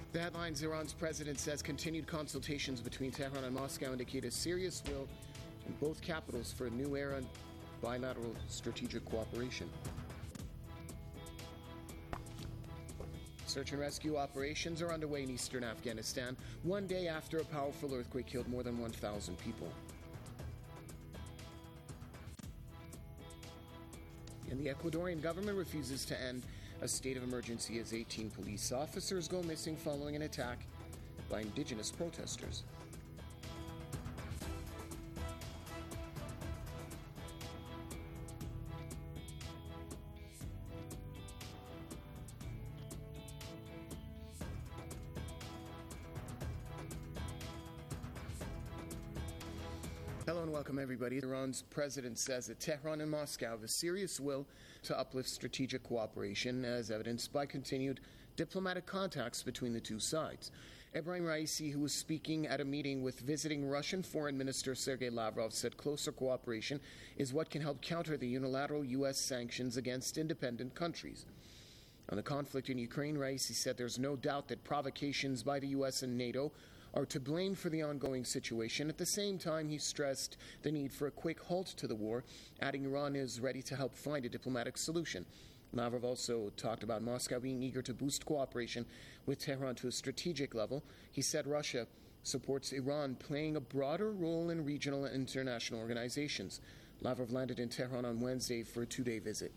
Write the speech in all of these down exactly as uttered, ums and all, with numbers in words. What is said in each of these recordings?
The headlines: Iran's president says continued consultations between Tehran and Moscow indicate a serious will in both capitals for a new era in bilateral strategic cooperation. Search and rescue operations are underway in eastern Afghanistan, one day after a powerful earthquake killed more than one thousand people. And the Ecuadorian government refuses to end a state of emergency as eighteen police officers go missing following an attack by indigenous protesters. Hello and welcome, everybody. Iran's president says that Tehran and Moscow have a serious will to uplift strategic cooperation, as evidenced by continued diplomatic contacts between the two sides. Ebrahim Raisi, who was speaking at a meeting with visiting Russian Foreign Minister Sergei Lavrov, said closer cooperation is what can help counter the unilateral U S sanctions against independent countries. On the conflict in Ukraine, Raisi said there's no doubt that provocations by the U S and NATO are to blame for the ongoing situation. At the same time, he stressed the need for a quick halt to the war, adding Iran is ready to help find a diplomatic solution. Lavrov also talked about Moscow being eager to boost cooperation with Tehran to a strategic level. He said Russia supports Iran playing a broader role in regional and international organizations. Lavrov landed in Tehran on Wednesday for a two-day visit.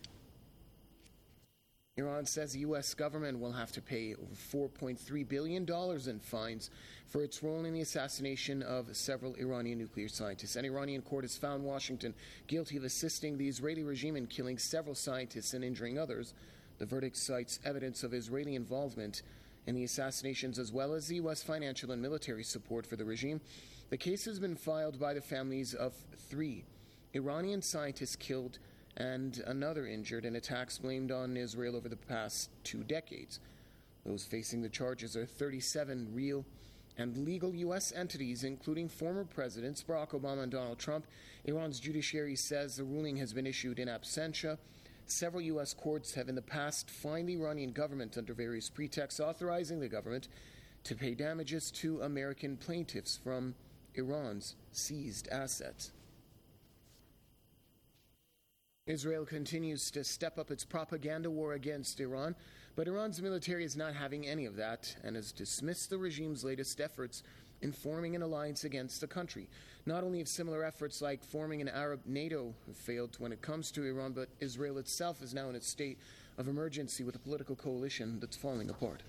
Iran says the U S government will have to pay over four point three billion dollars in fines for its role in the assassination of several Iranian nuclear scientists. An Iranian court has found Washington guilty of assisting the Israeli regime in killing several scientists and injuring others. The verdict cites evidence of Israeli involvement in the assassinations as well as the U S financial and military support for the regime. The case has been filed by the families of three Iranian scientists killed and another injured in attacks blamed on Israel over the past two decades. Those facing the charges are thirty-seven real and legal U S entities, including former presidents Barack Obama and Donald Trump. Iran's judiciary says the ruling has been issued in absentia. Several U S courts have in the past fined the Iranian government under various pretexts, authorizing the government to pay damages to American plaintiffs from Iran's seized assets. Israel continues to step up its propaganda war against Iran, but Iran's military is not having any of that and has dismissed the regime's latest efforts in forming an alliance against the country. Not only have similar efforts like forming an Arab NATO failed when it comes to Iran, but Israel itself is now in a state of emergency with a political coalition that's falling apart.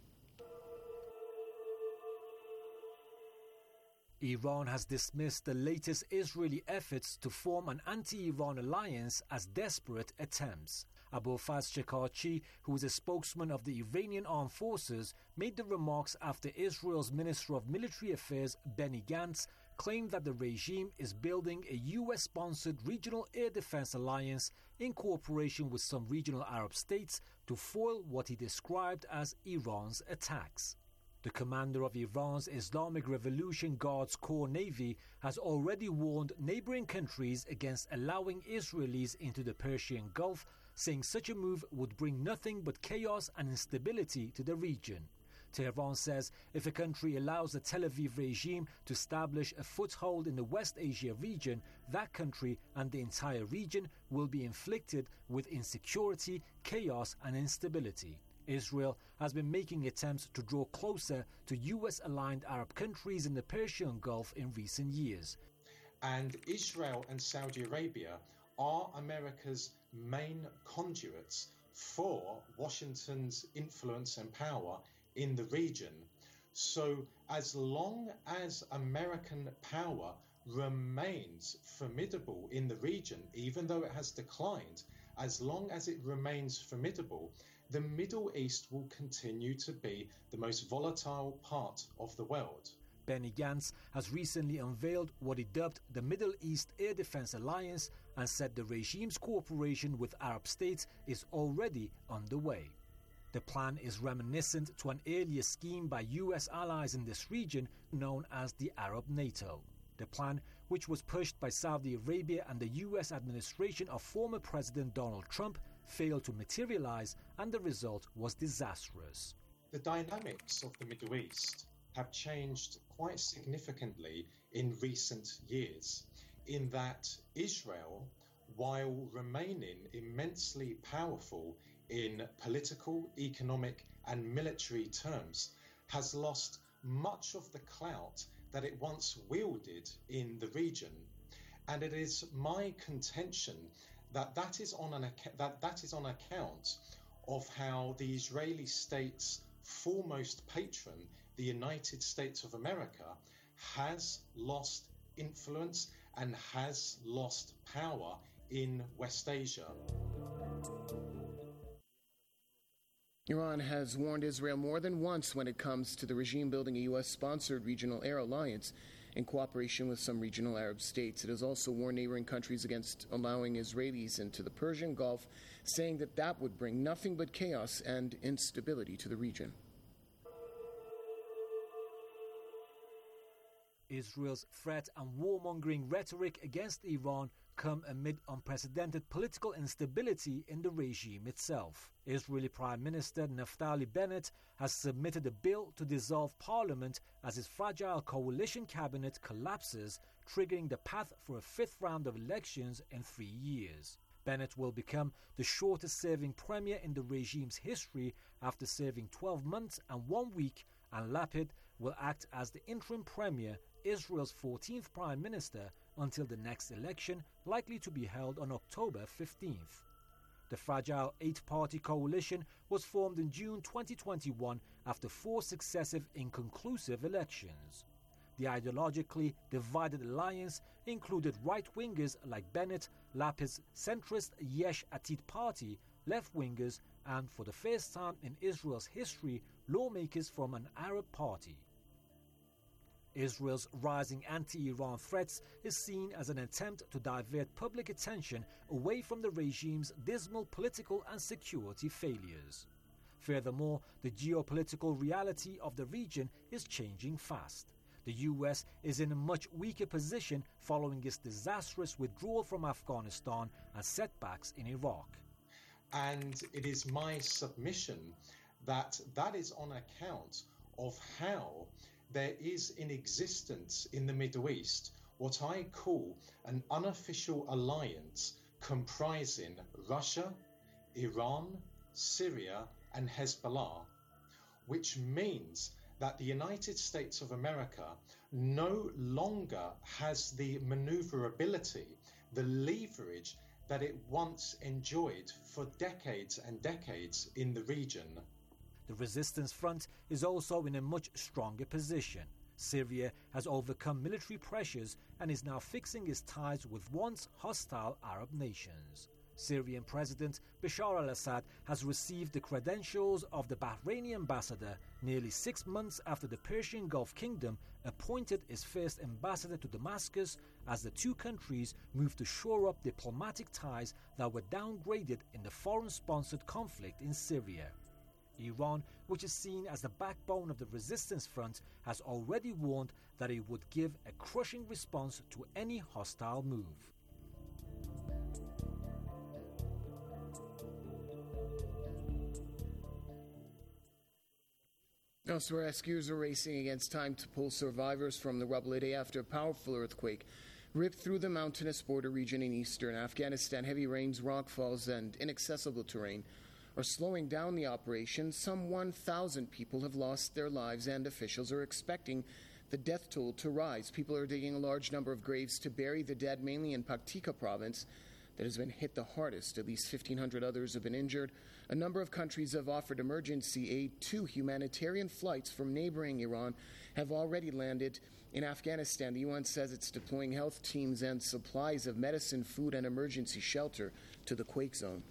Iran has dismissed the latest Israeli efforts to form an anti-Iran alliance as desperate attempts. Abolfazl Shekarchi, who is a spokesman of the Iranian Armed Forces, made the remarks after Israel's Minister of Military Affairs, Benny Gantz, claimed that the regime is building a U S-sponsored regional air defense alliance in cooperation with some regional Arab states to foil what he described as Iran's attacks. The commander of Iran's Islamic Revolution Guards Corps Navy has already warned neighboring countries against allowing Israelis into the Persian Gulf, saying such a move would bring nothing but chaos and instability to the region. Tehran says if a country allows the Tel Aviv regime to establish a foothold in the West Asia region, that country and the entire region will be inflicted with insecurity, chaos and instability. Israel has been making attempts to draw closer to U S-aligned Arab countries in the Persian Gulf in recent years. And Israel and Saudi Arabia are America's main conduits for Washington's influence and power in the region. So as long as American power remains formidable in the region, even though it has declined, as long as it remains formidable, the Middle East will continue to be the most volatile part of the world. Benny Gantz has recently unveiled what he dubbed the Middle East Air Defense Alliance and said the regime's cooperation with Arab states is already underway. The plan is reminiscent to an earlier scheme by U S allies in this region known as the Arab NATO. The plan, which was pushed by Saudi Arabia and the U S administration of former President Donald Trump, failed to materialize and the result was disastrous. the dynamics of the Middle East have changed quite significantly in recent years, in that Israel, while remaining immensely powerful in political, economic, and military terms, has lost much of the clout that it once wielded in the region. And it is my contention that that is on an that that is on account of how the Israeli state's foremost patron, the United States of America, has lost influence and has lost power in West Asia. Iran has warned Israel more than once when it comes to the regime building a U S-sponsored regional air alliance in cooperation with some regional Arab states. It has also warned neighboring countries against allowing Israelis into the Persian Gulf, saying that that would bring nothing but chaos and instability to the region. Israel's threat and warmongering rhetoric against Iran come amid unprecedented political instability in the regime itself. Israeli Prime Minister Naftali Bennett has submitted a bill to dissolve parliament as his fragile coalition cabinet collapses, triggering the path for a fifth round of elections in three years. Bennett will become the shortest-serving premier in the regime's history after serving twelve months and one week, and Lapid will act as the interim premier, Israel's fourteenth prime minister, until the next election, likely to be held on October fifteenth. The fragile eight-party coalition was formed in June twenty twenty-one after four successive inconclusive elections. The ideologically divided alliance included right-wingers like Bennett, Lapid's centrist Yesh Atid party, left-wingers, and for the first time in Israel's history, lawmakers from an Arab party. Israel's rising anti-Iran threats is seen as an attempt to divert public attention away from the regime's dismal political and security failures. Furthermore, the geopolitical reality of the region is changing fast. The U S is in a much weaker position following its disastrous withdrawal from Afghanistan and setbacks in Iraq. And it is my submission that that is on account of how there is in existence in the Middle East what I call an unofficial alliance comprising Russia, Iran, Syria, and Hezbollah, which means that the United States of America no longer has the maneuverability, the leverage that it once enjoyed for decades and decades in the region. The resistance front is also in a much stronger position. Syria has overcome military pressures and is now fixing its ties with once hostile Arab nations. Syrian President Bashar al-Assad has received the credentials of the Bahraini ambassador nearly six months after the Persian Gulf Kingdom appointed its first ambassador to Damascus, as the two countries moved to shore up diplomatic ties that were downgraded in the foreign-sponsored conflict in Syria. Iran, which is seen as the backbone of the resistance front, has already warned that it would give a crushing response to any hostile move. Elsewhere, rescuers are racing against time to pull survivors from the rubble a day after a powerful earthquake ripped through the mountainous border region in eastern Afghanistan. Heavy rains, rockfalls, and inaccessible terrain are slowing down the operation. Some one thousand people have lost their lives, and officials are expecting the death toll to rise. People are digging a large number of graves to bury the dead, mainly in Paktika province, that has been hit the hardest. At least fifteen hundred others have been injured. A number of countries have offered emergency aid. Two humanitarian flights from neighboring Iran have already landed in Afghanistan. The U N says it's deploying health teams and supplies of medicine, food, and emergency shelter to the quake zone.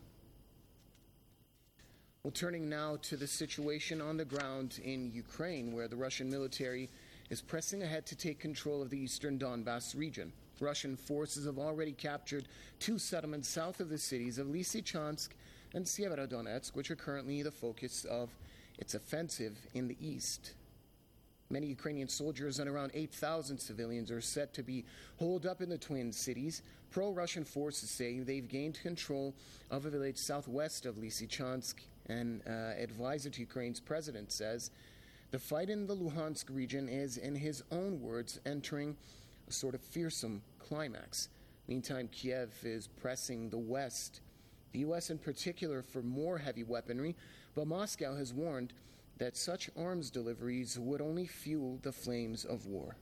Well, turning now to the situation on the ground in Ukraine, where the Russian military is pressing ahead to take control of the eastern Donbass region. Russian forces have already captured two settlements south of the cities of Lysychansk and Severodonetsk, which are currently the focus of its offensive in the east. Many Ukrainian soldiers and around eight thousand civilians are set to be holed up in the twin cities. Pro-Russian forces say they've gained control of a village southwest of Lysychansk an uh, advisor to Ukraine's president, says the fight in the Luhansk region is, in his own words, entering a sort of fearsome climax. Meantime, Kiev is pressing the West, the U S in particular, for more heavy weaponry, but Moscow has warned that such arms deliveries would only fuel the flames of war.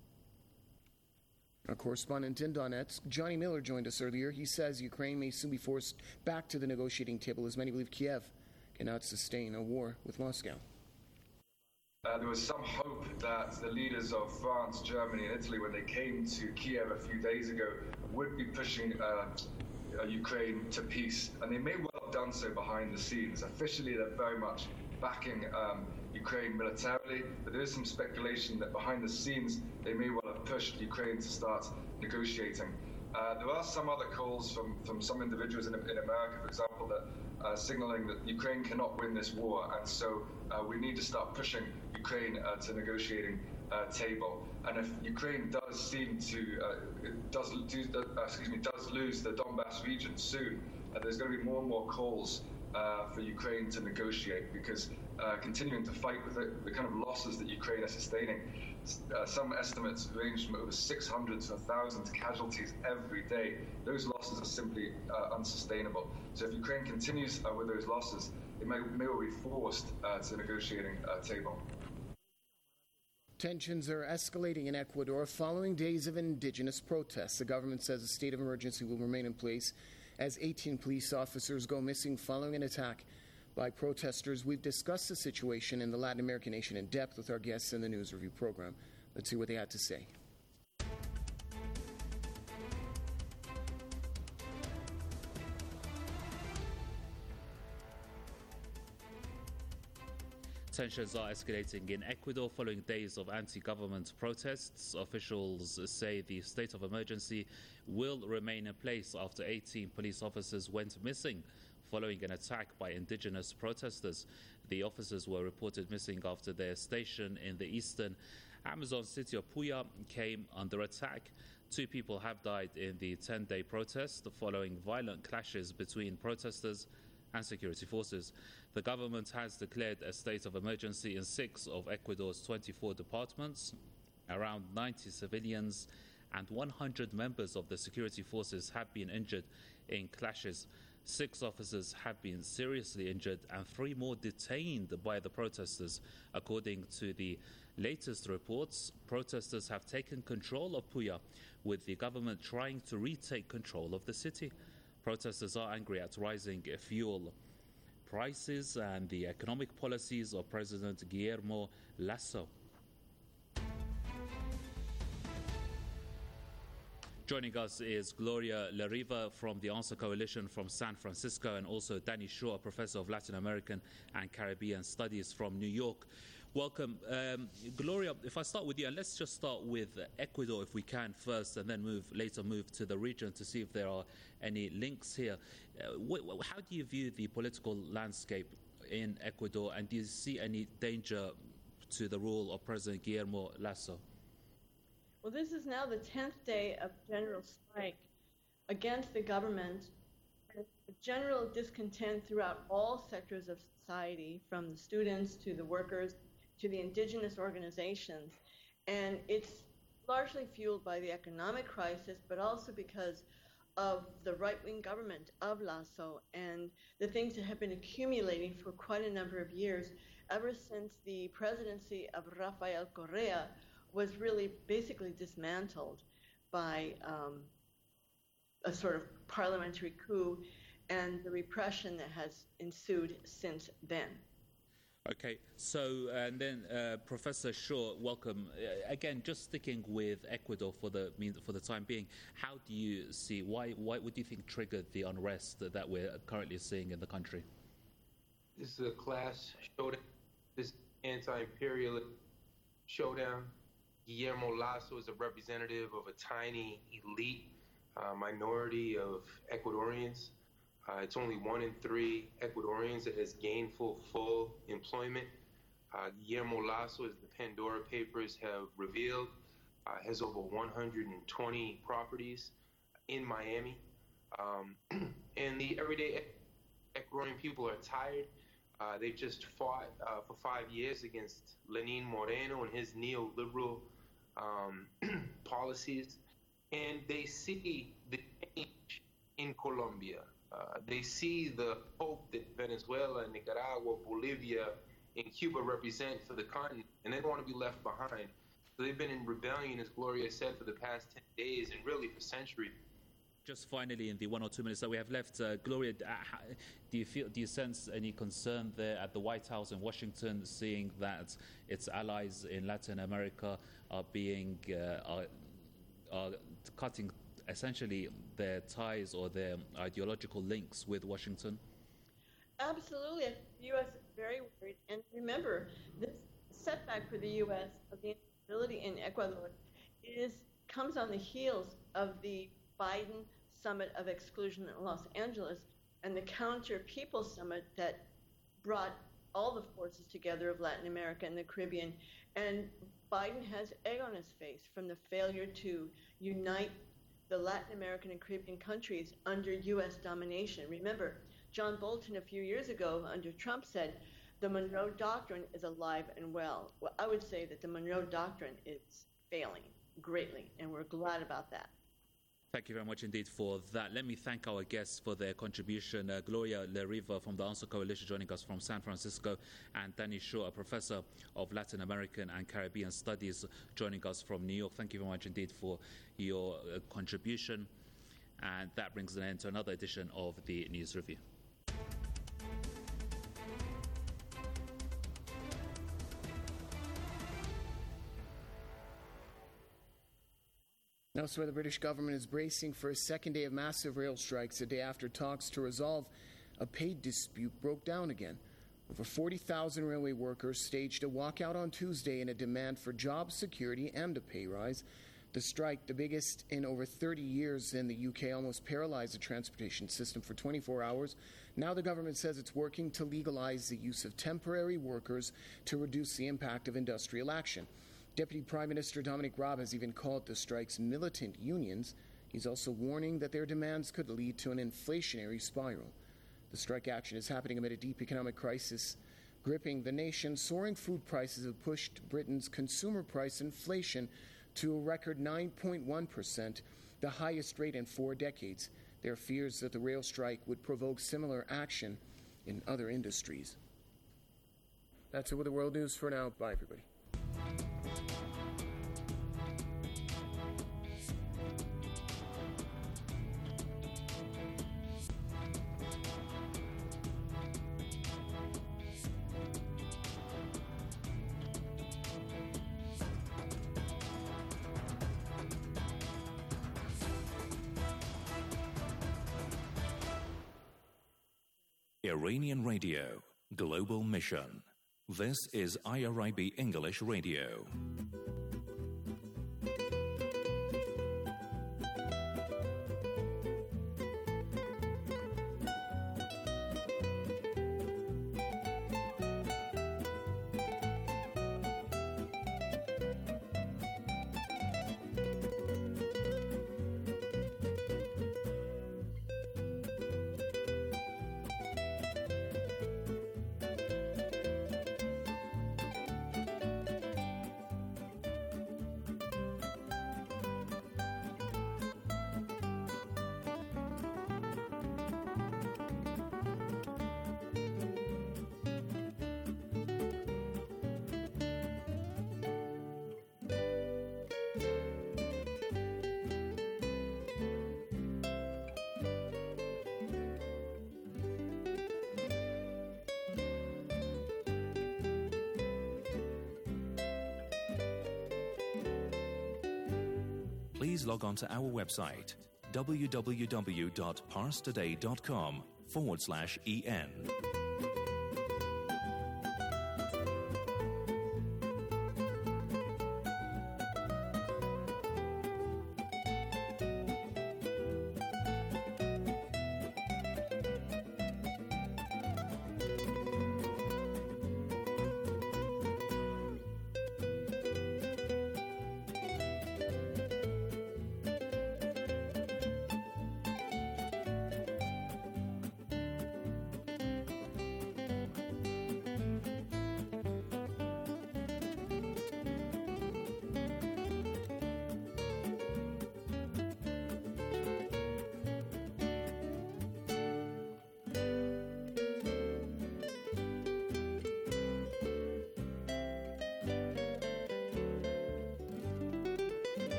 Our correspondent in Donetsk, Johnny Miller, joined us earlier. He says Ukraine may soon be forced back to the negotiating table, as many believe Kiev cannot sustain a war with Moscow. Uh, there was some hope that the leaders of France, Germany, and Italy, when they came to Kiev a few days ago, would be pushing uh, uh, Ukraine to peace. And they may well have done so behind the scenes. Officially, they're very much backing um, Ukraine militarily, but there is some speculation that behind the scenes they may well have pushed Ukraine to start negotiating. Uh, there are some other calls from, from some individuals in, in America, for example, that uh, signaling that Ukraine cannot win this war, and so uh, we need to start pushing Ukraine uh, to negotiating uh, table. And if Ukraine does seem to uh, does do, uh, excuse me does lose the Donbass region soon, uh, there's going to be more and more calls Uh, for Ukraine to negotiate, because uh, continuing to fight with the, the kind of losses that Ukraine is sustaining, uh, some estimates range from over six hundred to one thousand casualties every day. Those losses are simply uh, unsustainable. So if Ukraine continues uh, with those losses, it may, may well be forced uh, to a negotiating uh, table. Tensions are escalating in Ecuador following days of indigenous protests. The government says a state of emergency will remain in place as eighteen police officers go missing following an attack by protesters. We've discussed the situation in the Latin American nation in depth with our guests in the News Review program. Let's see what they had to say. Tensions are escalating in Ecuador following days of anti-government protests. Officials say the state of emergency will remain in place after eighteen police officers went missing following an attack by indigenous protesters. The officers were reported missing after their station in the eastern Amazon city of Puya came under attack. Two people have died in the ten-day protest following violent clashes between protesters and security forces. The government has declared a state of emergency in six of Ecuador's twenty-four departments. Around ninety civilians and one hundred members of the security forces have been injured in clashes. Six officers have been seriously injured and three more detained by the protesters. According to the latest reports, protesters have taken control of Puya, with the government trying to retake control of the city. Protesters are angry at rising fuel prices and the economic policies of President Guillermo Lasso. Joining us is Gloria Lariva from the Answer Coalition from San Francisco, and also Danny Shaw, a professor of Latin American and Caribbean Studies from New York. Welcome. Um, Gloria, if I start with you, and let's just start with Ecuador if we can first, and then move later move to the region to see if there are any links here. Uh, wh- how do you view the political landscape in Ecuador, and do you see any danger to the rule of President Guillermo Lasso? Well, this is now the tenth day of general strike against the government. General discontent throughout all sectors of society, from the students to the workers to the indigenous organizations. And it's largely fueled by the economic crisis, but also because of the right-wing government of Lasso and the things that have been accumulating for quite a number of years, ever since the presidency of Rafael Correa was really basically dismantled by um, a sort of parliamentary coup and the repression that has ensued since then. Okay, so and then uh, Professor Shaw, welcome. Uh, again, just sticking with Ecuador for the for the time being, how do you see, why, why would you think triggered the unrest that we're currently seeing in the country? This is a class showdown, this anti-imperialist showdown. Guillermo Lasso is a representative of a tiny elite uh, minority of Ecuadorians. Uh, it's only one in three Ecuadorians that has gainful full employment. Uh, Guillermo Lasso, as the Pandora Papers have revealed, uh, has over one hundred twenty properties in Miami. Um, and the everyday Ecuadorian people are tired Uh, they've just fought uh, for five years against Lenin Moreno and his neoliberal um, policies, and they see the change in Colombia. Uh, they see the hope that Venezuela, Nicaragua, Bolivia, and Cuba represent for the continent, and they don't want to be left behind. So they've been in rebellion, as Gloria said, for the past ten days and really for centuries. Just finally, in the one or two minutes that we have left, uh, Gloria, uh, do you feel, do you sense any concern there at the White House in Washington, seeing that its allies in Latin America are being uh, are, are cutting essentially their ties or their ideological links with Washington? Absolutely, the U S is very worried. And remember, this setback for the U S of the instability in Ecuador is comes on the heels of the Biden Summit of Exclusion in Los Angeles and the Counter People Summit that brought all the forces together of Latin America and the Caribbean. And Biden has egg on his face from the failure to unite the Latin American and Caribbean countries under U S domination. Remember, John Bolton a few years ago under Trump said the Monroe Doctrine is alive and well. Well, I would say that the Monroe Doctrine is failing greatly, and we're glad about that. Thank you very much indeed for that. Let me thank our guests for their contribution. Uh, Gloria Leriva from the Answer Coalition joining us from San Francisco, and Danny Shaw, a professor of Latin American and Caribbean Studies, joining us from New York. Thank you very much indeed for your uh, contribution. And that brings an end to another edition of the News Review. Elsewhere, the British government is bracing for a second day of massive rail strikes, a day after talks to resolve a pay dispute broke down again. Over forty thousand railway workers staged a walkout on Tuesday in a demand for job security and a pay rise. The strike, the biggest in over thirty years in the U K, almost paralyzed the transportation system for twenty-four hours. Now the government says it's working to legalize the use of temporary workers to reduce the impact of industrial action. Deputy Prime Minister Dominic Raab has even called the strikes militant unions. He's also warning that their demands could lead to an inflationary spiral. The strike action is happening amid a deep economic crisis gripping the nation. Soaring food prices have pushed Britain's consumer price inflation to a record nine point one percent, the highest rate in four decades. There are fears that the rail strike would provoke similar action in other industries. That's it with the world news for now. Bye, everybody. Iranian Radio, Global Mission. This is I R I B English Radio. Please log on to our website, www.parstoday.com forward slash EN.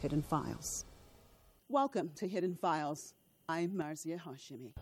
Hidden Files. Welcome to Hidden Files. I'm Marzia Hashimi.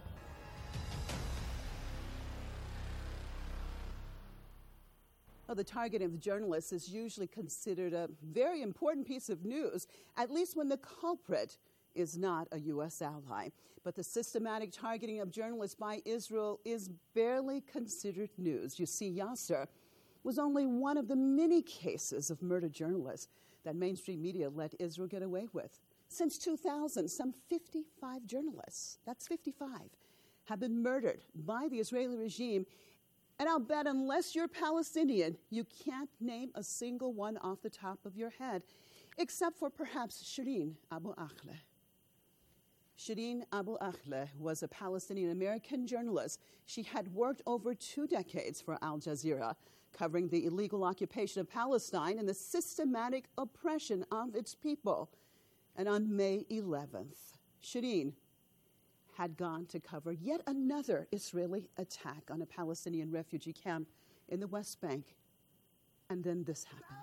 Well, the targeting of journalists is usually considered a very important piece of news, at least when the culprit is not a U S ally. But the systematic targeting of journalists by Israel is barely considered news. You see, Yasser was only one of the many cases of murdered journalists that mainstream media let Israel get away with. Since two thousand, some fifty-five journalists, that's fifty-five, have been murdered by the Israeli regime. And I'll bet unless you're Palestinian, you can't name a single one off the top of your head, except for perhaps Shireen Abu Akleh. Shireen Abu Akleh was a Palestinian-American journalist. She had worked over two decades for Al Jazeera, covering the illegal occupation of Palestine and the systematic oppression of its people. And on May eleventh, Shireen had gone to cover yet another Israeli attack on a Palestinian refugee camp in the West Bank. And then this happened.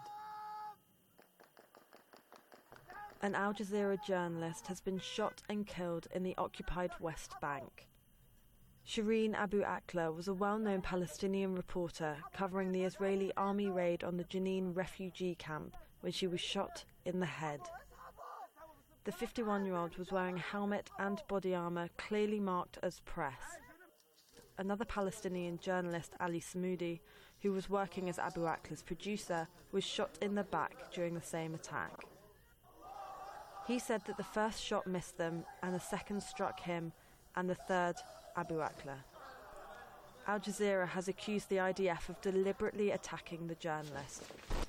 An Al Jazeera journalist has been shot and killed in the occupied West Bank. Shireen Abu Akleh was a well-known Palestinian reporter covering the Israeli army raid on the Jenin refugee camp when she was shot in the head. The fifty-one-year-old was wearing a helmet and body armour clearly marked as press. Another Palestinian journalist, Ali Smoudi, who was working as Abu Akleh's producer, was shot in the back during the same attack. He said that the first shot missed them, and the second struck him, and the third, Abu Akleh. Al Jazeera has accused the I D F of deliberately attacking the journalist.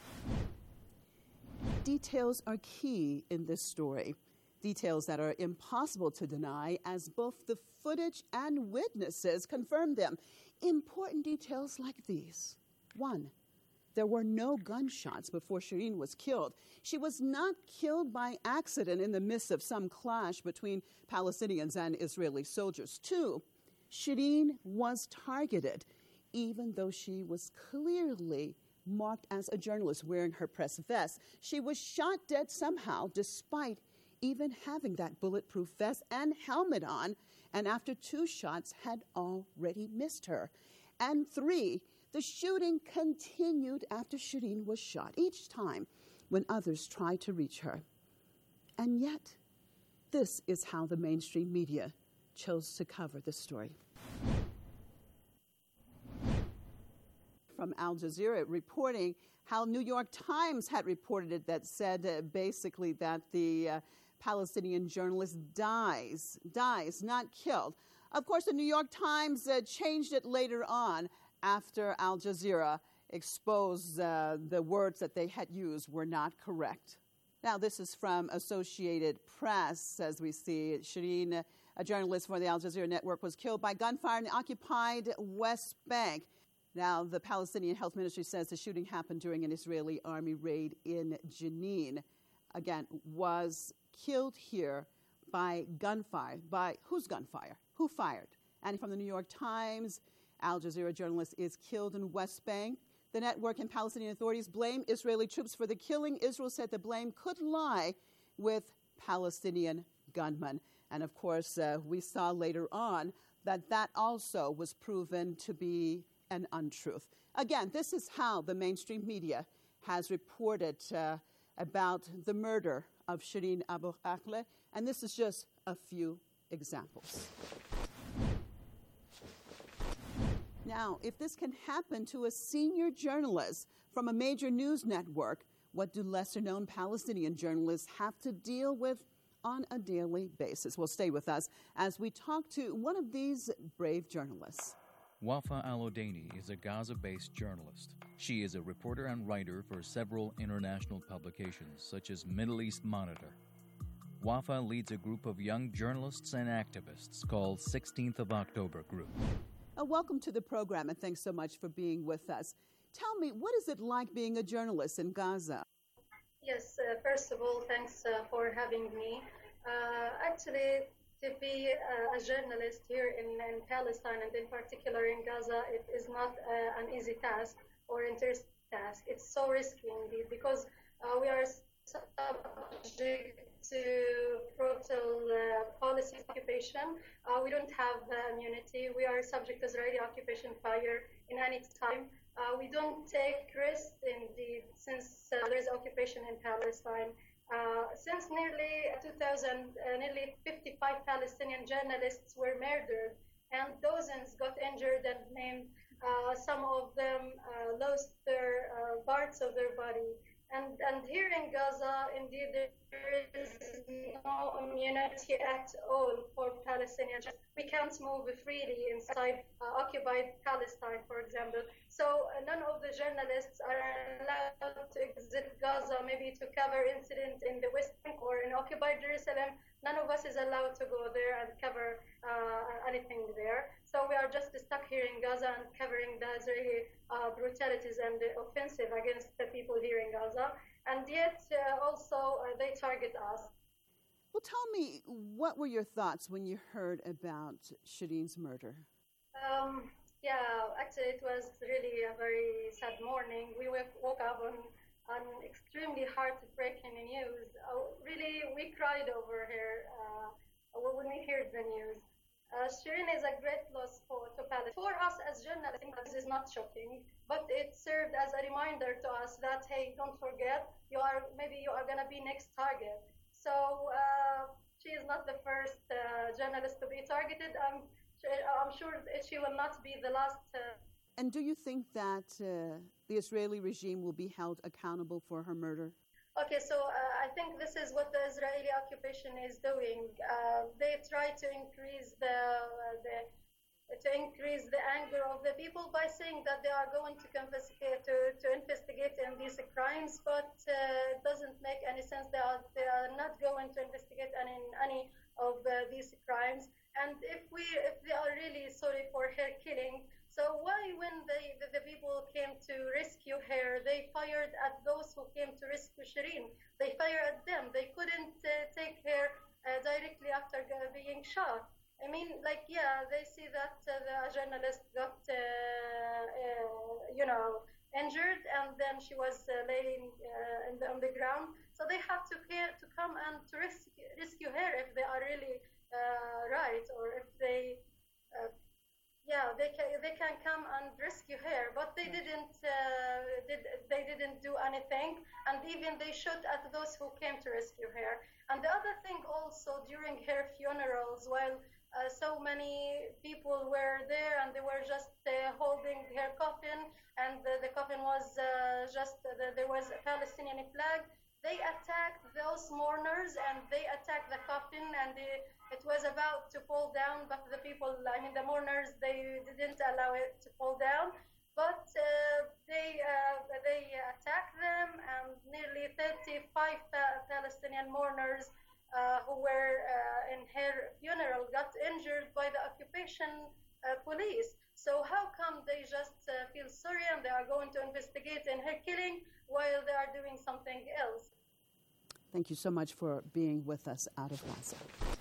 Details are key in this story. Details that are impossible to deny, as both the footage and witnesses confirm them. Important details like these. One, there were no gunshots before Shireen was killed. She was not killed by accident in the midst of some clash between Palestinians and Israeli soldiers. Two, Shireen was targeted, even though she was clearly marked as a journalist wearing her press vest. She was shot dead somehow, despite even having that bulletproof vest and helmet on, and after two shots had already missed her. And three, the shooting continued after Shireen was shot, each time when others tried to reach her. And yet, this is how the mainstream media chose to cover the story. From Al Jazeera reporting how New York Times had reported it, that said uh, basically that the uh, Palestinian journalist dies, dies, not killed. Of course, the New York Times uh, changed it later on after Al Jazeera exposed uh, the words that they had used were not correct. Now, this is from Associated Press, as we see. Shireen, a journalist for the Al Jazeera network, was killed by gunfire in the occupied West Bank. Now, the Palestinian Health Ministry says the shooting happened during an Israeli army raid in Jenin. Again, was killed here by gunfire. By whose gunfire? Who fired? And from the New York Times, Al Jazeera journalist is killed in West Bank. The network and Palestinian authorities blame Israeli troops for the killing. Israel said the blame could lie with Palestinian gunmen. And of course, uh, we saw later on that that also was proven to be an untruth. Again, this is how the mainstream media has reported uh, about the murder of Shireen Abu Akleh, and this is just a few examples. Now, if this can happen to a senior journalist from a major news network, what do lesser-known Palestinian journalists have to deal with on a daily basis? Well, stay with us as we talk to one of these brave journalists. Wafa Al-Odaini is a Gaza-based journalist. She is a reporter and writer for several international publications, such as Middle East Monitor. Wafa leads a group of young journalists and activists called sixteenth of October Group. Uh, welcome to the program, and thanks so much for being with us. Tell me, what is it like being a journalist in Gaza? Yes, uh, first of all, thanks uh, for having me. Uh, actually, to be uh, a journalist here in, in Palestine, and in particular in Gaza, it is not uh, an easy task or interesting task. It's so risky indeed, because uh, we are subject to brutal uh, policy occupation. Uh, we don't have uh, immunity. We are subject to Israeli occupation fire in any time. Uh, we don't take risks, indeed, since uh, there is occupation in Palestine. Uh, since nearly two thousand, uh, nearly fifty-five Palestinian journalists were murdered, and dozens got injured and named. Uh, some of them uh, lost their uh, parts of their body. And, and here in Gaza, indeed, there is no immunity at all for Palestinians. We can't move freely inside uh, occupied Palestine, for example. So uh, none of the journalists are allowed to exit Gaza, maybe to cover incidents in the West Bank or in occupied Jerusalem. None of us is allowed to go there and cover uh, anything there. So we are just stuck here in Gaza and covering the Israeli uh, brutalities and the offensive against the people here in Gaza. And yet uh, also uh, they target us. Well, tell me, what were your thoughts when you heard about Shireen's murder? Um, yeah, actually it was really a very sad morning. We woke up on on extremely heartbreaking news. Uh, really, we cried over here uh, when we heard the news. Uh, Shireen is a great loss for to Palestine. For us as journalists, this is not shocking, but it served as a reminder to us that, hey, don't forget, you are maybe you are going to be next target. So uh, she is not the first uh, journalist to be targeted. Um, I'm sure she will not be the last. Uh, And do you think that uh, the Israeli regime will be held accountable for her murder? Okay, so uh, I think this is what the Israeli occupation is doing. Uh, they try to increase the, uh, the to increase the anger of the people by saying that they are going to confiscate to, to investigate in these crimes, but uh, it doesn't make any sense. They are they are not going to investigate any any of uh, these crimes. And if we if they are really sorry for her killing. So why, when they, the, the people came to rescue her, they fired at those who came to rescue Shireen? They fired at them. They couldn't uh, take her uh, directly after being shot. I mean, like, yeah, they see that uh, the journalist got, uh, uh, you know, injured, and then she was uh, laying uh, in the, on the ground. So they have to care, to come and to rescue, rescue her if they are really uh, right, or if they. Uh, Yeah, they can they can come and rescue her, but they didn't uh, did they didn't do anything, and even they shot at those who came to rescue her. And the other thing also, during her funerals, while uh, so many people were there and they were just uh, holding her coffin, and the, the coffin was uh, just uh, the, there was a Palestinian flag. They attacked those mourners and they attacked the coffin, and they, it was about to fall down, but the people, I mean the mourners, they didn't allow it to fall down. But uh, they uh, they attacked them, and nearly thirty-five pa- Palestinian mourners uh, who were uh, in her funeral got injured by the occupation uh, police. So how come they just uh, feel sorry and they are going to investigate in her killing while they are doing something else? Thank you so much for being with us out of Gaza.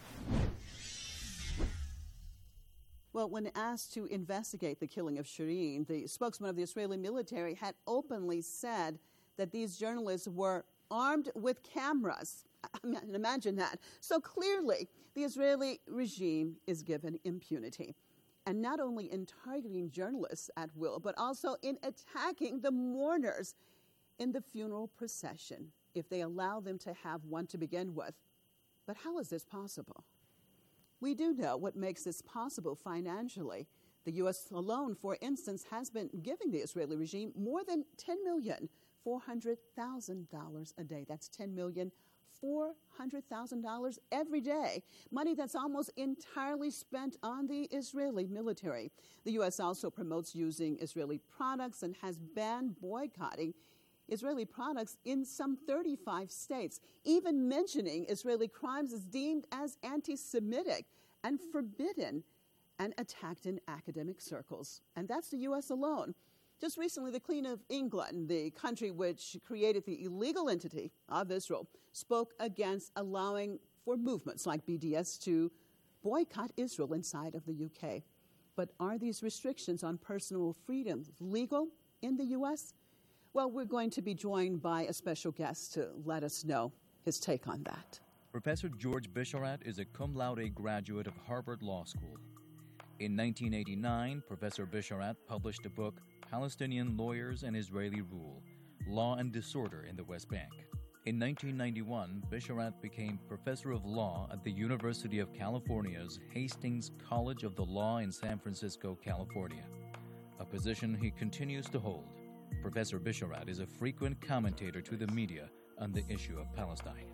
Well, when asked to investigate the killing of Shireen, the spokesman of the Israeli military had openly said that these journalists were armed with cameras. I mean, imagine that. So clearly, the Israeli regime is given impunity. And not only in targeting journalists at will, but also in attacking the mourners in the funeral procession, if they allow them to have one to begin with. But how is this possible? We do know what makes this possible financially. The U S alone, for instance, has been giving the Israeli regime more than ten million four hundred thousand dollars a day. That's ten million four hundred thousand dollars every day. Money that's almost entirely spent on the Israeli military. The U S also promotes using Israeli products and has banned boycotting Israeli products in some thirty-five states. Even mentioning Israeli crimes is deemed as anti-Semitic and forbidden and attacked in academic circles. And that's the U S alone. Just recently, the Queen of England, the country which created the illegal entity of Israel, spoke against allowing for movements like B D S to boycott Israel inside of the U K. But are these restrictions on personal freedoms legal in the U S? Well, we're going to be joined by a special guest to let us know his take on that. Professor George Bisharat is a cum laude graduate of Harvard Law School. In nineteen eighty-nine, Professor Bisharat published a book, Palestinian Lawyers and Israeli Rule, Law and Disorder in the West Bank. In nineteen ninety-one, Bisharat became Professor of Law at the University of California's Hastings College of the Law in San Francisco, California, a position he continues to hold. Professor Bisharat is a frequent commentator to the media on the issue of Palestine.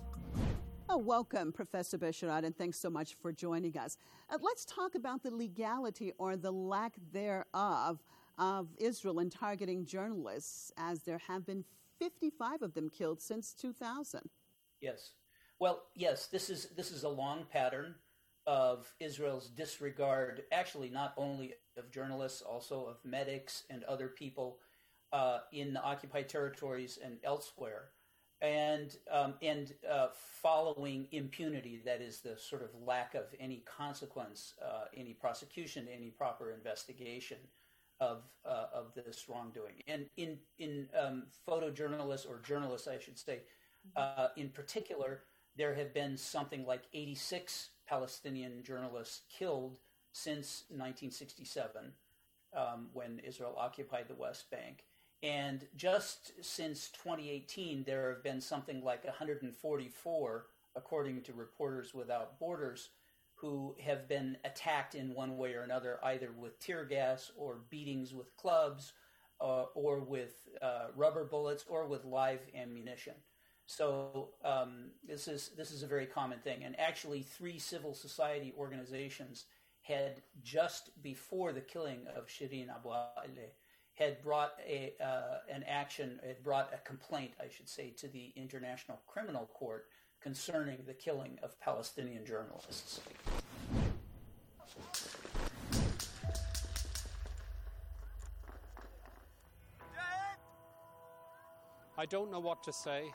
Oh, welcome, Professor Bisharat, and thanks so much for joining us. Uh, let's talk about the legality or the lack thereof of Israel in targeting journalists, as there have been fifty-five of them killed since two thousand. Yes. Well, yes, this is this is a long pattern of Israel's disregard, actually not only of journalists, also of medics and other people uh, in the occupied territories and elsewhere. And um, and uh, following impunity, that is the sort of lack of any consequence, uh, any prosecution, any proper investigation of uh, of this wrongdoing. And in in um, photojournalists, or journalists, I should say, uh, in particular, there have been something like eighty-six Palestinian journalists killed since nineteen sixty-seven, um, when Israel occupied the West Bank. And just since twenty eighteen, there have been something like one hundred forty-four, according to Reporters Without Borders, who have been attacked in one way or another, either with tear gas or beatings with clubs, uh, or with uh, rubber bullets, or with live ammunition. So um, this is this is a very common thing. And actually, three civil society organizations had, just before the killing of Shireen Abu Akleh, had brought a uh, an action, had brought a complaint, I should say, to the International Criminal Court concerning the killing of Palestinian journalists. I don't know what to say.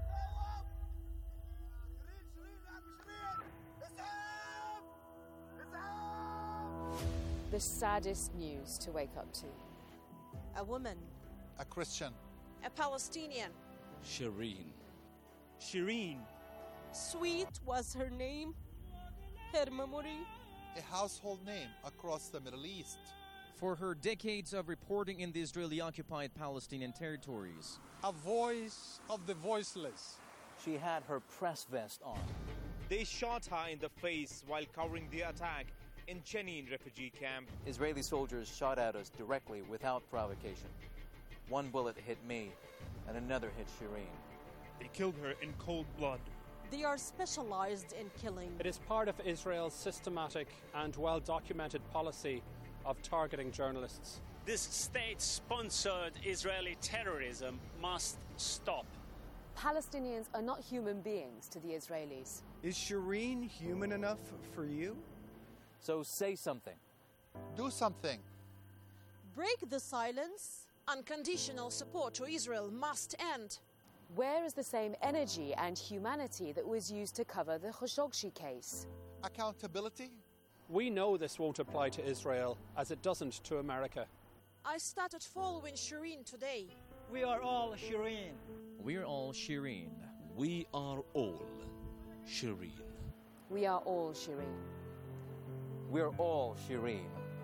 The saddest news to wake up to. A woman. A Christian. A Palestinian. Shireen. Shireen. Sweet was her name. Her memory. A household name across the Middle East. For her decades of reporting in the Israeli-occupied Palestinian territories. A voice of the voiceless. She had her press vest on. They shot her in the face while covering the attack in Jenin refugee camp. Israeli soldiers shot at us directly without provocation. One bullet hit me, and another hit Shireen. They killed her in cold blood. They are specialized in killing. It is part of Israel's systematic and well-documented policy of targeting journalists. This state-sponsored Israeli terrorism must stop. Palestinians are not human beings to the Israelis. Is Shireen human enough for you? So say something. Do something. Break the silence. Unconditional support to Israel must end. Where is the same energy and humanity that was used to cover the Khashoggi case? Accountability? We know this won't apply to Israel, as it doesn't to America. I started following Shireen today. We are all Shireen. We're all Shireen. We are all Shireen. We are all Shireen. We're all Shireen.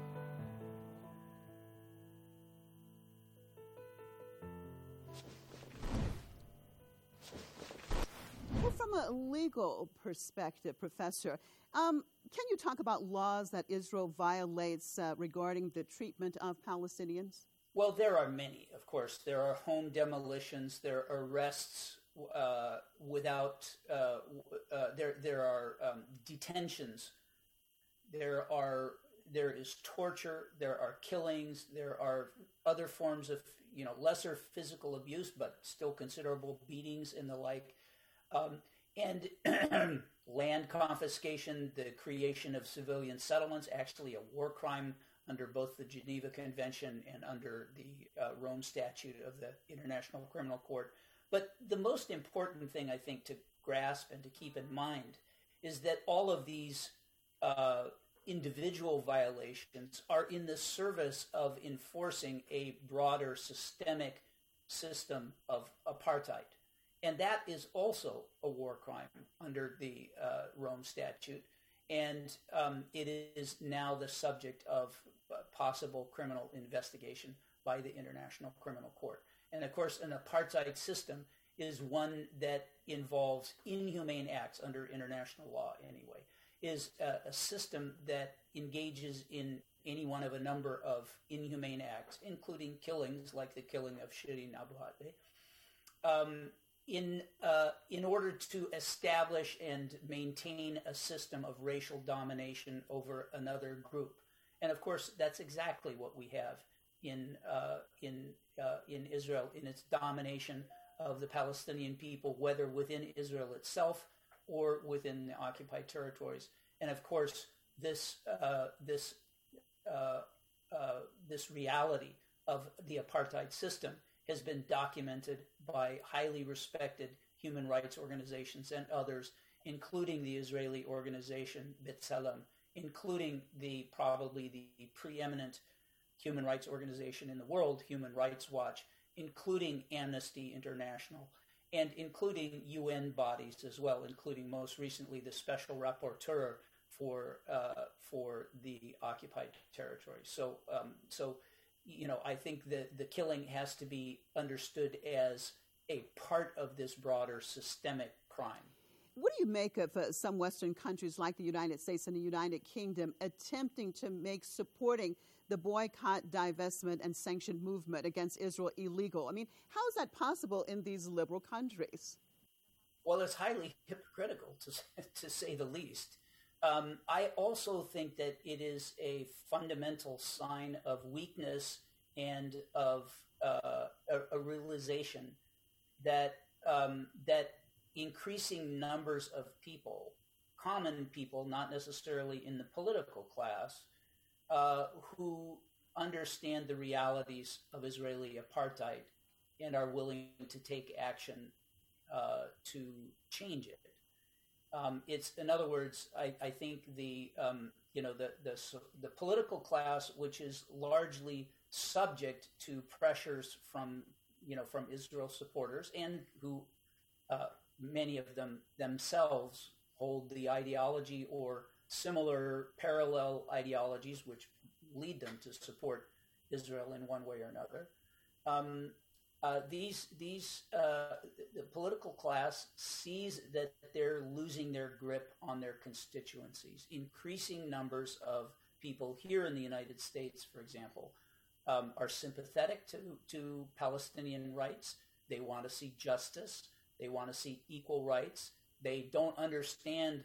Well, from a legal perspective, Professor, um, can you talk about laws that Israel violates uh, regarding the treatment of Palestinians? Well, there are many, of course. There are home demolitions, there are arrests uh, without, uh, uh, there, there are um, detentions. There are there is torture, there are killings, there are other forms of, you know, lesser physical abuse, but still considerable beatings and the like. Um, and land confiscation, the creation of civilian settlements, actually a war crime under both the Geneva Convention and under the uh, Rome Statute of the International Criminal Court. But the most important thing, I think, to grasp and to keep in mind is that all of these uh, individual violations are in the service of enforcing a broader systemic system of apartheid. And that is also a war crime under the uh, Rome Statute. And um, it is now the subject of uh, possible criminal investigation by the International Criminal Court. And of course, an apartheid system is one that involves inhumane acts under international law anyway, is a, a system that engages in any one of a number of inhumane acts, including killings like the killing of Shireen Abu Akleh, um, in, uh, in order to establish and maintain a system of racial domination over another group. And of course, that's exactly what we have in, uh, in, uh, in Israel, in its domination of the Palestinian people, whether within Israel itself or within the occupied territories. And of course, this uh, this uh, uh, this reality of the apartheid system has been documented by highly respected human rights organizations and others, including the Israeli organization B'Tselem, including the probably the preeminent human rights organization in the world, Human Rights Watch, including Amnesty International, and including U N bodies as well, including most recently the Special Rapporteur for uh, for the occupied territories. So, um, so you know, I think that the killing has to be understood as a part of this broader systemic crime. What do you make of uh, some Western countries like the United States and the United Kingdom attempting to make supporting the boycott, divestment, and sanction movement against Israel illegal? I mean, how is that possible in these liberal countries? Well, it's highly hypocritical, to, to say the least. Um, I also think that it is a fundamental sign of weakness and of uh, a, a realization that um, that increasing numbers of people, common people, not necessarily in the political class, uh, who understand the realities of Israeli apartheid and are willing to take action uh, to change it. Um, it's, in other words, I, I think the um, you know the, the the political class, which is largely subject to pressures from you know from Israel supporters, and who uh, many of them themselves hold the ideology or similar parallel ideologies, which lead them to support Israel in one way or another. Um, Uh, these these uh, the political class sees that they're losing their grip on their constituencies. Increasing numbers of people here in the United States, for example, um, are sympathetic to, to Palestinian rights. They want to see justice. They want to see equal rights. They don't understand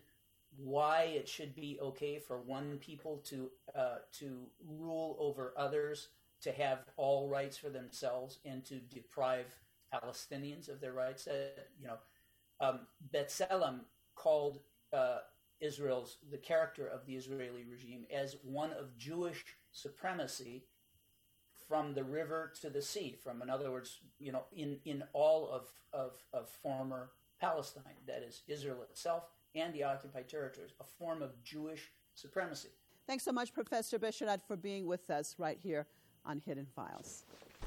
why it should be okay for one people to uh, to rule over others, to have all rights for themselves, and to deprive Palestinians of their rights. Uh, you know, um, B'Tselem called uh, Israel's, the character of the Israeli regime, as one of Jewish supremacy from the river to the sea, from, in other words, you know, in, in all of, of, of former Palestine, that is Israel itself and the occupied territories, a form of Jewish supremacy. Thanks so much, Professor Bisharat, for being with us right here on Hidden Files.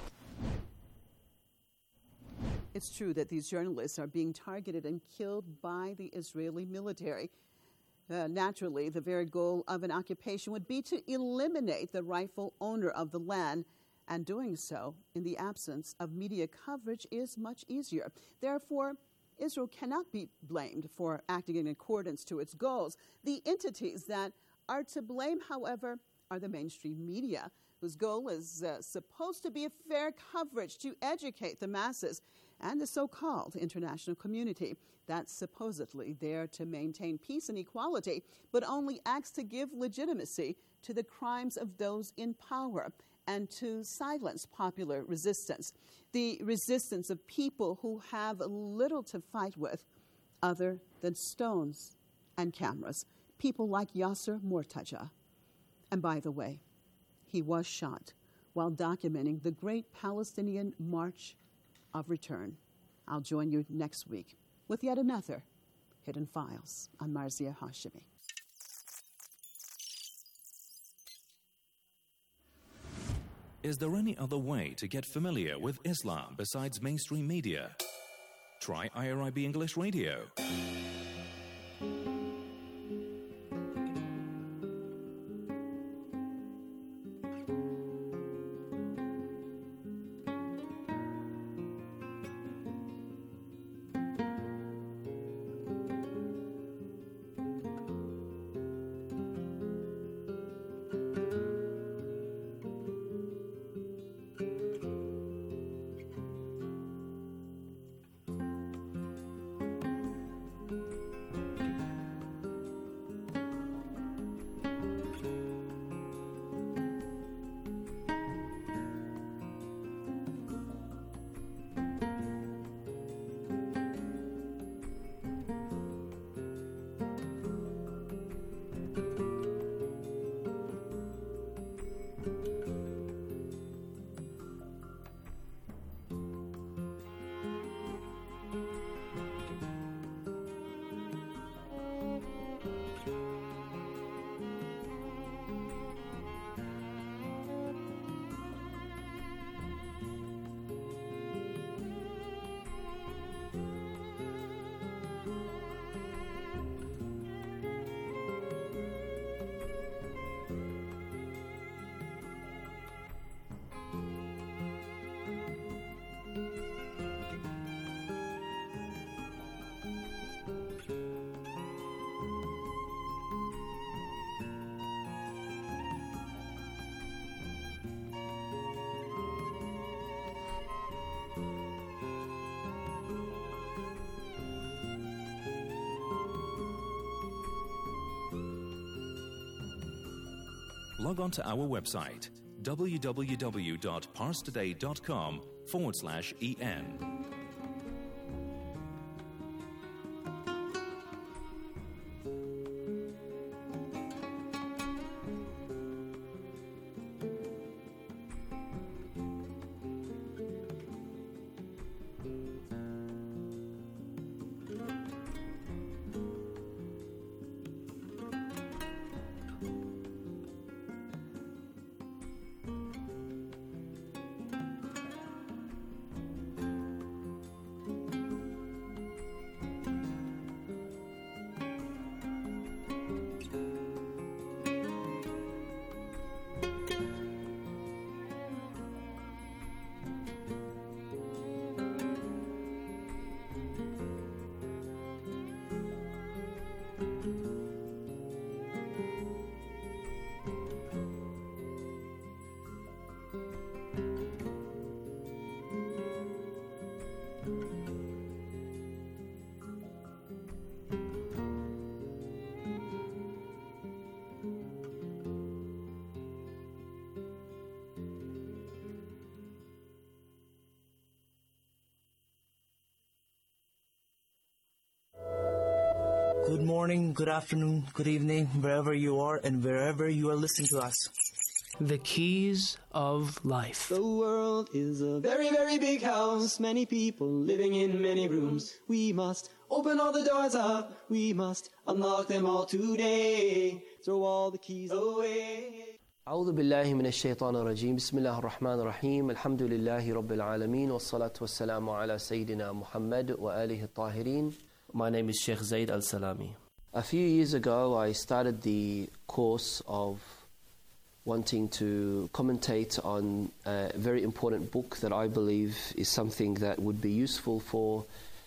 It's true that these journalists are being targeted and killed by the Israeli military. Uh, naturally, the very goal of an occupation would be to eliminate the rightful owner of the land, and doing so in the absence of media coverage is much easier. Therefore, Israel cannot be blamed for acting in accordance to its goals. The entities that are to blame, however, are the mainstream media, whose goal is uh, supposed to be a fair coverage to educate the masses, and the so-called international community that's supposedly there to maintain peace and equality, but only acts to give legitimacy to the crimes of those in power and to silence popular resistance, the resistance of people who have little to fight with other than stones and cameras, people like Yasser Mortaja. And by the way, he was shot while documenting the great Palestinian March of Return. I'll join you next week with yet another Hidden Files. I'm Marzieh Hashemi. Is there any other way to get familiar with Islam besides mainstream media? Try I R I B English Radio. Log on to our website, www.parstoday.com forward slash EN. Good morning, good afternoon, good evening, wherever you are and wherever you are listening to us. The keys of life. The world is a very, very big house. Many people living in many rooms. We must open all the doors up. We must unlock them all today. Throw all the keys away. أعوذ بالله من الشيطان الرجيم بسم الله الرحمن الرحيم الحمد لله رب العالمين والصلاة والسلام على سيدنا محمد وآله الطاهرين. My name is Sheikh Zaid Al-Salami. A few years ago I started the course of wanting to commentate on a very important book that I believe is something that would be useful for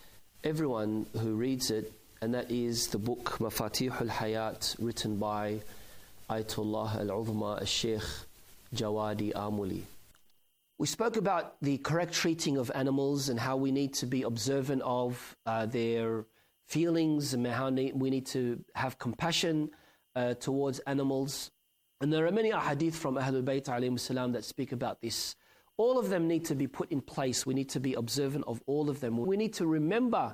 everyone who reads it, and that is the book Mafatih al-Hayat, written by Ayatollah Al-Uzma Al-Sheikh Jawadi Amuli. We spoke about the correct treating of animals and how we need to be observant of uh, their feelings and how we need to have compassion uh, towards animals. And there are many ahadith from Ahlul Bayt alayhim salam that speak about this. All of them need to be put in place. We need to be observant of all of them. We need to remember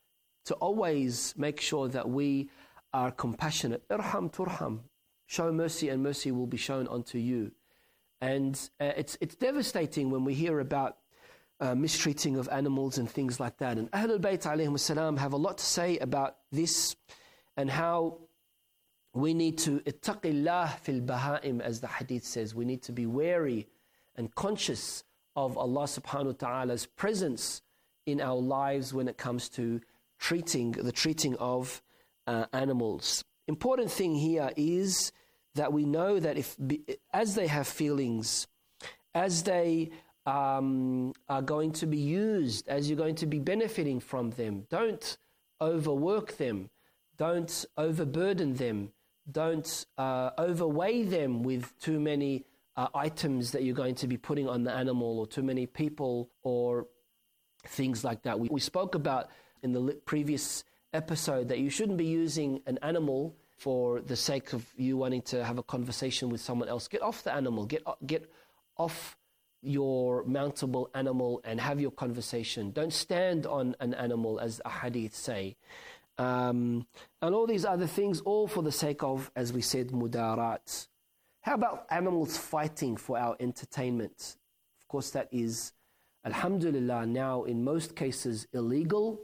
to always make sure that we are compassionate. Irham turham. Show mercy and mercy will be shown unto you. And uh, it's it's devastating when we hear about uh, mistreating of animals and things like that. And Ahlul Bayt alayhim salam have a lot to say about this and how we need to ittaqillah fil baha'im, as the hadith says. We need to be wary and conscious of Allah subhanahu wa ta'ala's presence in our lives when it comes to treating the treating of uh, animals. Important thing here is that we know that if as they have feelings, as they um, are going to be used, as you're going to be benefiting from them, don't overwork them, don't overburden them, don't uh, overweigh them with too many uh, items that you're going to be putting on the animal, or too many people, or things like that. We, we spoke about in the previous episode that you shouldn't be using an animal for the sake of you wanting to have a conversation with someone else. Get off the animal, get get off your mountable animal and have your conversation. Don't stand on an animal, as the hadith say. Um, and all these other things, all for the sake of, as we said, mudarat. How about animals fighting for our entertainment? Of course, that is, alhamdulillah, now in most cases illegal.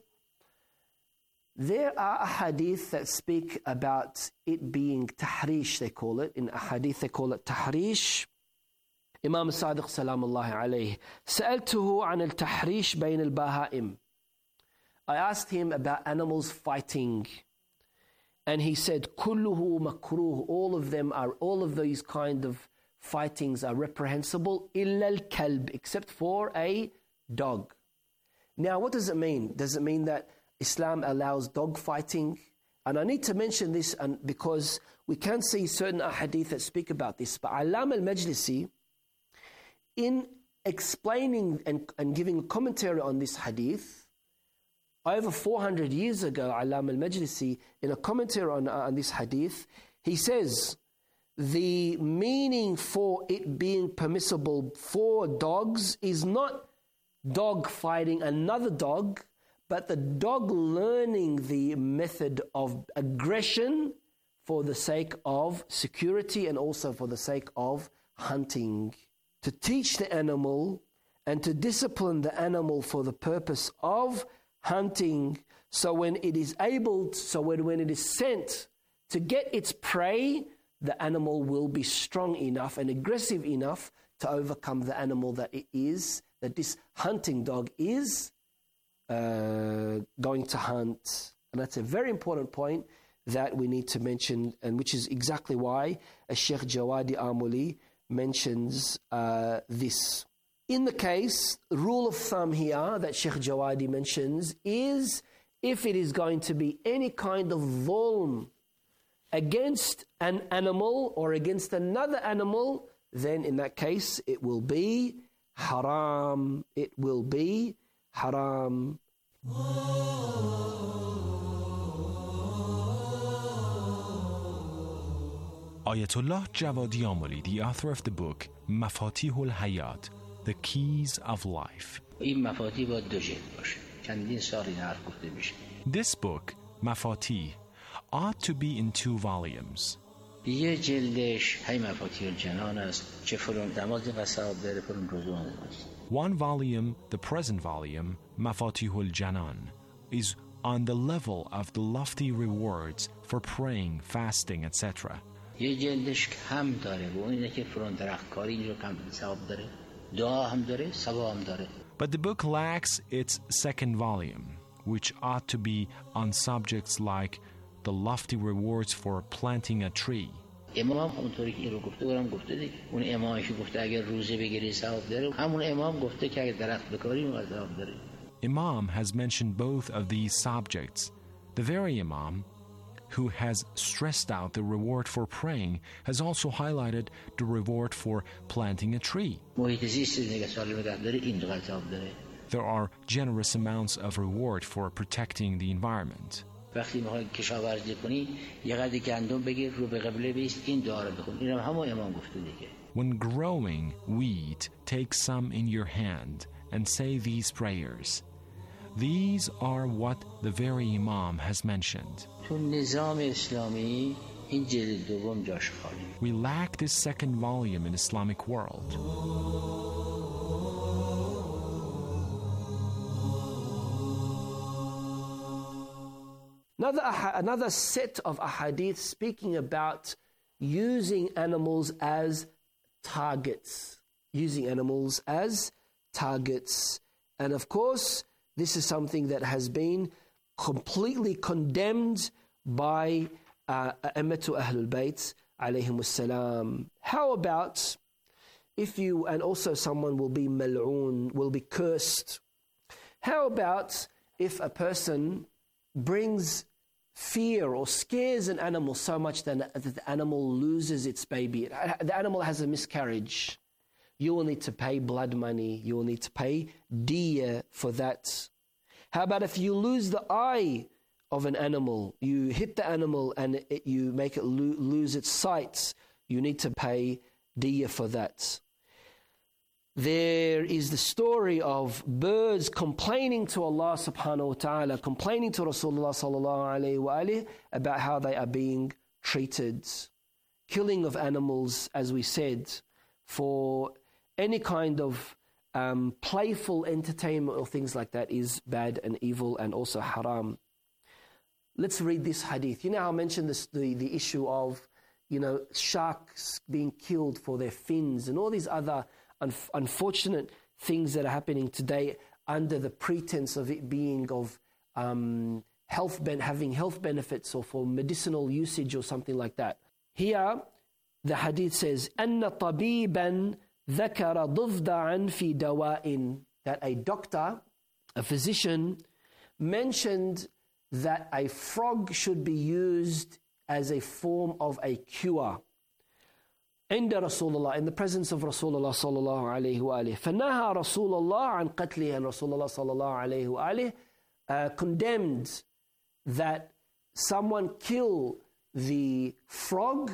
There are hadith that speak about it being tahrish, they call it. In a hadith they call it tahrish. Imam Sadiq salamullahi alayhi, سألته عن التحريش بين البهائم. I asked him about animals fighting, and he said, كله مكروه, all of them are, all of these kind of fightings are reprehensible, إلا الكلب, except for a dog. Now, what does it mean? Does it mean that Islam allows dog fighting? And I need to mention this and because we can see certain ahadith that speak about this. But Allama al-Majlisi, in explaining and, and giving a commentary on this hadith, over four hundred years ago, Allama al-Majlisi, in a commentary on, uh, on this hadith, he says, the meaning for it being permissible for dogs is not dog fighting another dog, but the dog learning the method of aggression for the sake of security and also for the sake of hunting. To teach the animal and to discipline the animal for the purpose of hunting, so when it is able, to, so when, when it is sent to get its prey, the animal will be strong enough and aggressive enough to overcome the animal that it is, that this hunting dog is uh, going to hunt. And that's a very important point that we need to mention, and which is exactly why Sheikh Jawadi Amuli mentions uh, this. In the case, rule of thumb here that Sheikh Jawadi mentions is, if it is going to be any kind of dhulm against an animal or against another animal, then in that case it will be haram. It will be haram. Ayatollah Jawadi Amuli, the author of the book Mafatih al-Hayat, The Keys of Life. This book, Mafatih, ought to be in two volumes. One volume, the present volume, Mafatihul Janan, is on the level of the lofty rewards for praying, fasting, et cetera. But the book lacks its second volume, which ought to be on subjects like the lofty rewards for planting a tree. Imam has mentioned both of these subjects. The very Imam who has stressed out the reward for praying has also highlighted the reward for planting a tree. There are generous amounts of reward for protecting the environment. When growing wheat, take some in your hand and say these prayers. These are what the very Imam has mentioned. We lack this second volume in Islamic world. Another, another set of ahadith speaking about using animals as targets. using animals as targets. And of course, this is something that has been completely condemned by uh, A'immatu Ahlul Bayt alayhimus salam. How about if you, and also someone will be mal'oon, will be cursed. How about if a person brings fear or scares an animal so much that the animal loses its baby? The animal has a miscarriage. You will need to pay blood money. You will need to pay diya for that. How about if you lose the eye of an animal? You hit the animal and it, you make it lo- lose its sight. You need to pay diya for that. There is the story of birds complaining to Allah subhanahu wa ta'ala, complaining to Rasulullah sallallahu alayhi wa alayhi about how they are being treated. Killing of animals, as we said, for any kind of um, playful entertainment or things like that is bad and evil and also haram. Let's read this hadith. You know how I mentioned this, the, the issue of, you know, sharks being killed for their fins and all these other un- unfortunate things that are happening today under the pretense of it being of um, health ben- having health benefits or for medicinal usage or something like that. Here, the hadith says, أَنَّ طَبِيبًا ذَكَرَ ضُفْدَعًا فِي دَوَاءٍ, that a doctor, a physician, mentioned that a frog should be used as a form of a cure. عند رسول الله, in the presence of Rasulullah sallallahu alayhi wa alayhi. فَنَهَى رَسُولُ اللَّهِ عَنْ قَتْلِهِ, and Rasulullah sallallahu alayhi wa alayhi uh, condemned that someone kill the frog,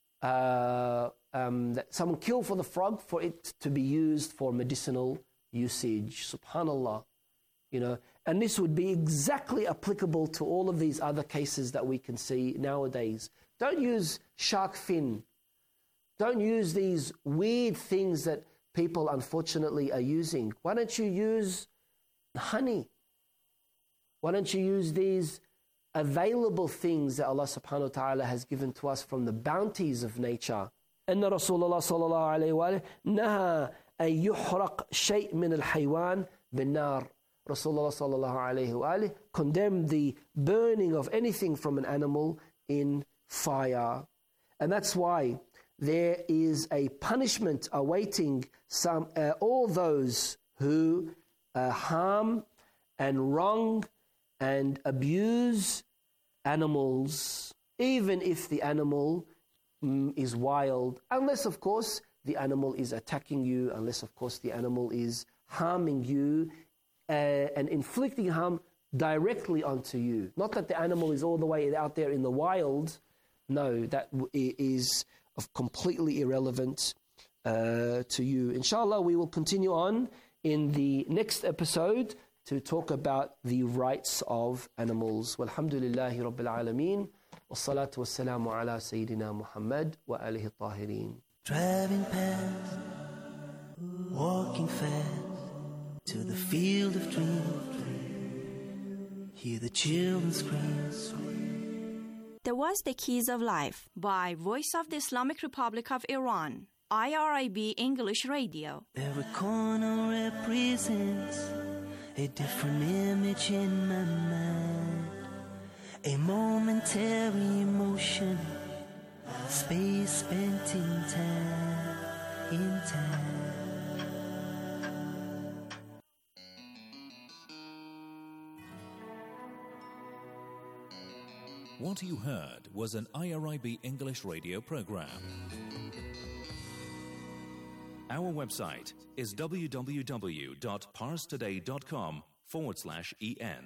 uh, um, that someone kill for the frog for it to be used for medicinal usage. Subhanallah. You know, and this would be exactly applicable to all of these other cases that we can see nowadays. Don't use shark fin. Don't use these weird things that people unfortunately are using. Why don't you use honey? Why don't you use these available things that Allah subhanahu wa ta'ala has given to us from the bounties of nature? أن رسول الله صلى الله عليه وآله نهى أن يحرق شيء من الحيوان بالنار. Rasulullah sallallahu alayhi wa alayhi condemned the burning of anything from an animal in fire. And that's why there is a punishment awaiting some uh, all those who uh, harm and wrong and abuse animals, even if the animal mm, is wild, unless of course the animal is attacking you, unless of course the animal is harming you Uh, and inflicting harm directly onto you. Not that the animal is all the way out there in the wild. No, that w- is of completely irrelevant uh, to you. Inshallah, we will continue on in the next episode to talk about the rights of animals. Walhamdulillahi Rabbil Alameen. Wassalatu wassalamu ala Sayyidina Muhammad wa alihi tahirin. Driving past, walking fast, to the field of dreams, hear the children scream. There was The Keys of Life by Voice of the Islamic Republic of Iran, I R I B English Radio. Every corner represents a different image in my mind, a momentary emotion, space spent in time, in time. What you heard was an I R I B English radio program. Our website is www.parstoday.com forward slash en.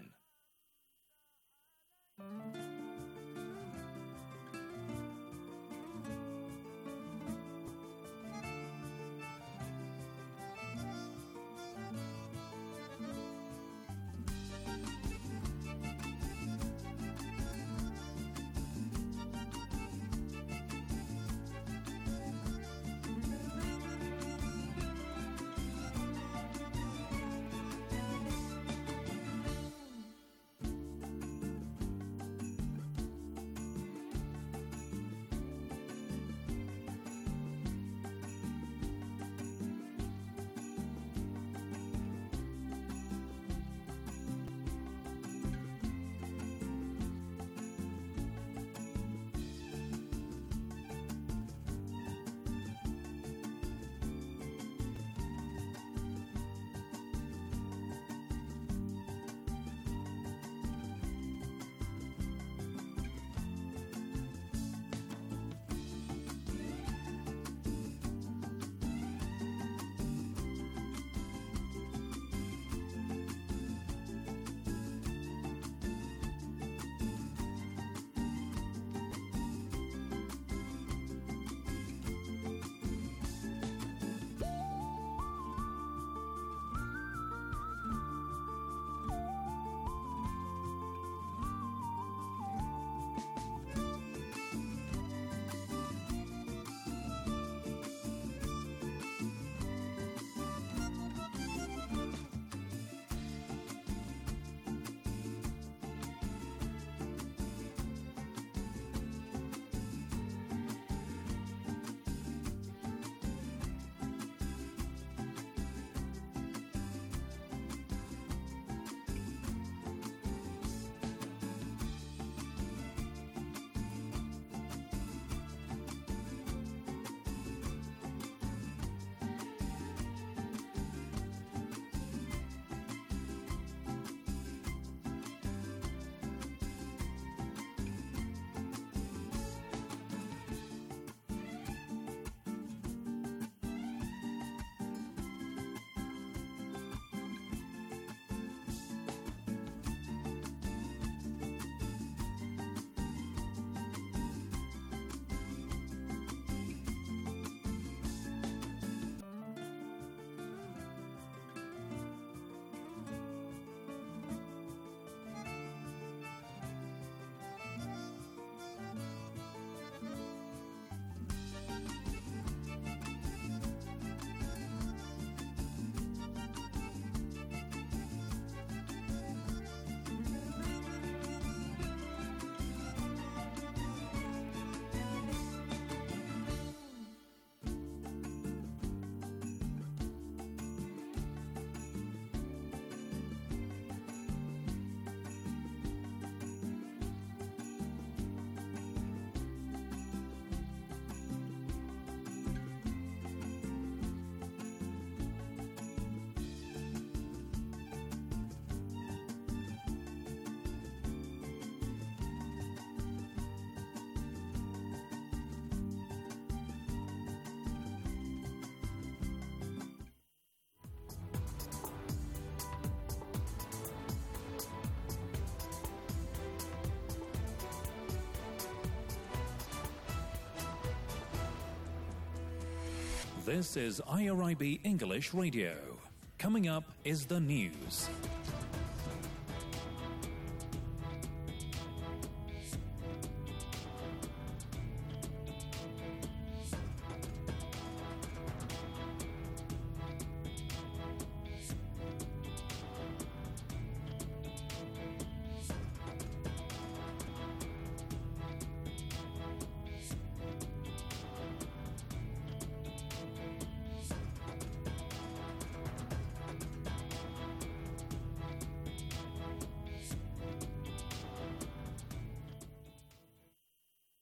This is I R I B English Radio. Coming up is the news.